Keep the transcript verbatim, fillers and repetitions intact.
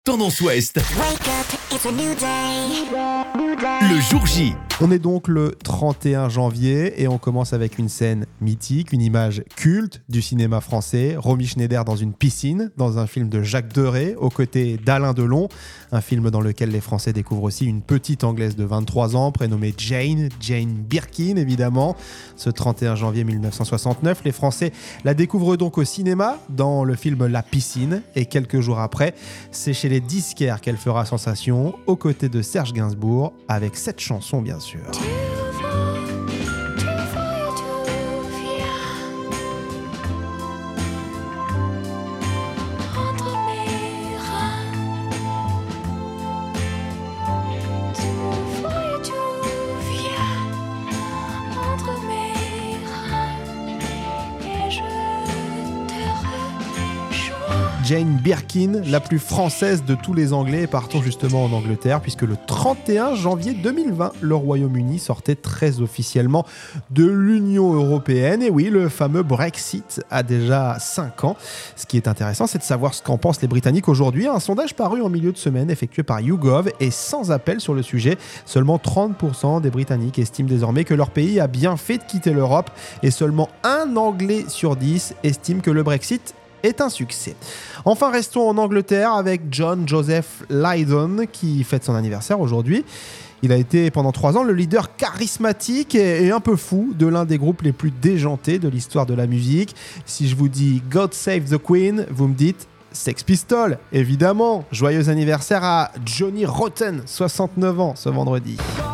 Tendance Ouest. Wake up, it's a new day. Le jour J. On est donc le trente et un janvier et on commence avec une scène mythique, une image culte du cinéma français. Romy Schneider dans une piscine, dans un film de Jacques Deray, aux côtés d'Alain Delon. Un film dans lequel les Français découvrent aussi une petite Anglaise de vingt-trois ans, prénommée Jane, Jane Birkin évidemment. Ce trente et un janvier mille neuf cent soixante-neuf, les Français la découvrent donc au cinéma, dans le film La Piscine. Et quelques jours après, c'est chez les disquaires qu'elle fera sensation, aux côtés de Serge Gainsbourg, avec cette chanson bien sûr. Jane Birkin, la plus française de tous les Anglais, et partons justement en Angleterre, puisque le trente et un janvier deux mille vingt, le Royaume-Uni sortait très officiellement de l'Union européenne. Et oui, le fameux Brexit a déjà cinq ans. Ce qui est intéressant, c'est de savoir ce qu'en pensent les Britanniques aujourd'hui. Un sondage paru en milieu de semaine, effectué par YouGov, est sans appel sur le sujet. Seulement trente pour cent des Britanniques estiment désormais que leur pays a bien fait de quitter l'Europe, et seulement un Anglais sur dix estime que le Brexit est un succès. Enfin, restons en Angleterre avec John Joseph Lydon qui fête son anniversaire aujourd'hui. Il a été pendant trois ans le leader charismatique et un peu fou de l'un des groupes les plus déjantés de l'histoire de la musique. Si je vous dis God Save the Queen, vous me dites Sex Pistols, évidemment. Joyeux anniversaire à Johnny Rotten, soixante-neuf ans ce vendredi.